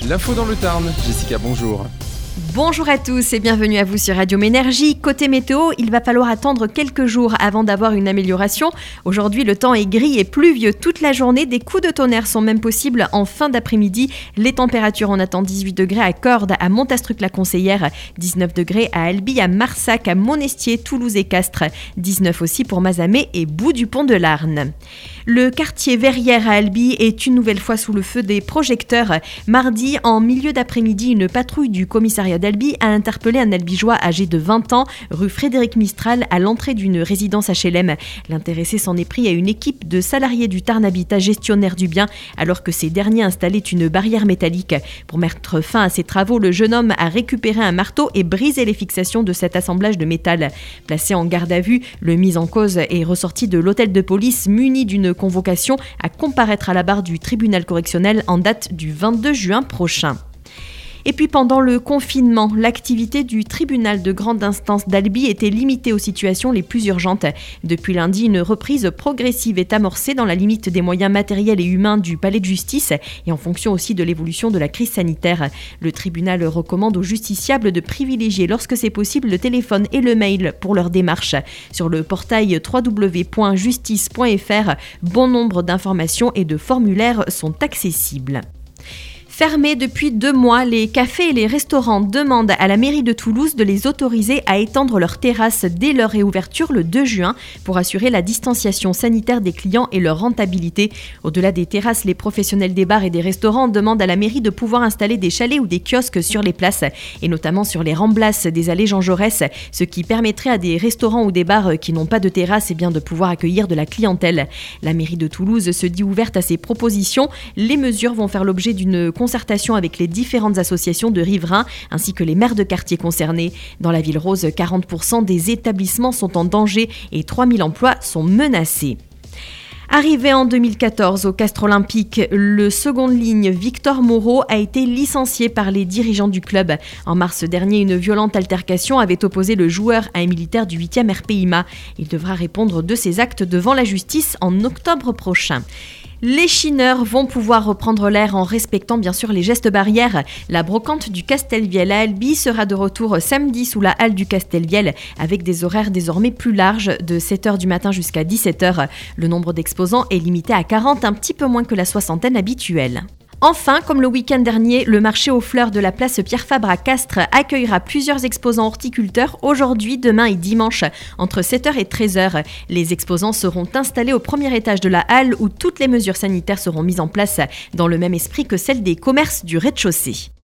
L'info dans le Tarn. Jessica, bonjour. Bonjour à tous et bienvenue à vous sur Radio Ménergie. Côté météo, il va falloir attendre quelques jours avant d'avoir une amélioration. Aujourd'hui, le temps est gris et pluvieux toute la journée. Des coups de tonnerre sont même possibles en fin d'après-midi. Les températures, on attend 18 degrés à Cordes, à Montastruc-la-Conseillère, 19 degrés à Albi, à Marsac, à Monestier, Toulouse et Castres, 19 aussi pour Mazamet et Bout-du-Pont-de-Larn. Le quartier Verrières à Albi est une nouvelle fois sous le feu des projecteurs. Mardi, en milieu d'après-midi, une patrouille du commissariat d'Albi a interpellé un albigeois âgé de 20 ans, rue Frédéric Mistral, à l'entrée d'une résidence HLM. L'intéressé s'en est pris à une équipe de salariés du Tarn Habitat gestionnaire du bien, alors que ces derniers installaient une barrière métallique. Pour mettre fin à ces travaux, le jeune homme a récupéré un marteau et brisé les fixations de cet assemblage de métal. Placé en garde à vue, le mis en cause est ressorti de l'hôtel de police muni d'une convocation à comparaître à la barre du tribunal correctionnel en date du 22 juin prochain. Et puis pendant le confinement, l'activité du tribunal de grande instance d'Albi était limitée aux situations les plus urgentes. Depuis lundi, une reprise progressive est amorcée dans la limite des moyens matériels et humains du palais de justice et en fonction aussi de l'évolution de la crise sanitaire. Le tribunal recommande aux justiciables de privilégier lorsque c'est possible le téléphone et le mail pour leur démarche. Sur le portail www.justice.fr, bon nombre d'informations et de formulaires sont accessibles. Fermés depuis 2 mois, les cafés et les restaurants demandent à la mairie de Toulouse de les autoriser à étendre leurs terrasses dès leur réouverture le 2 juin pour assurer la distanciation sanitaire des clients et leur rentabilité. Au-delà des terrasses, les professionnels des bars et des restaurants demandent à la mairie de pouvoir installer des chalets ou des kiosques sur les places et notamment sur les remblasses des allées Jean Jaurès, ce qui permettrait à des restaurants ou des bars qui n'ont pas de terrasse de pouvoir accueillir de la clientèle. La mairie de Toulouse se dit ouverte à ces propositions. Les mesures vont faire l'objet d'une concertation avec les différentes associations de riverains ainsi que les maires de quartiers concernés. Dans la ville rose, 40% des établissements sont en danger et 3000 emplois sont menacés. Arrivé en 2014 au Castres Olympique, le seconde ligne Victor Moreau a été licencié par les dirigeants du club. En mars dernier, une violente altercation avait opposé le joueur à un militaire du 8e RPIMA. Il devra répondre de ses actes devant la justice en octobre prochain. Les chineurs vont pouvoir reprendre l'air en respectant bien sûr les gestes barrières. La brocante du Castelviel à Albi sera de retour samedi sous la halle du Castelviel avec des horaires désormais plus larges de 7h du matin jusqu'à 17h. Le nombre d'exposants est limité à 40, un petit peu moins que la soixantaine habituelle. Enfin, comme le week-end dernier, le marché aux fleurs de la place Pierre-Fabre à Castres accueillera plusieurs exposants horticulteurs aujourd'hui, demain et dimanche, entre 7h et 13h. Les exposants seront installés au premier étage de la halle où toutes les mesures sanitaires seront mises en place dans le même esprit que celles des commerces du rez-de-chaussée.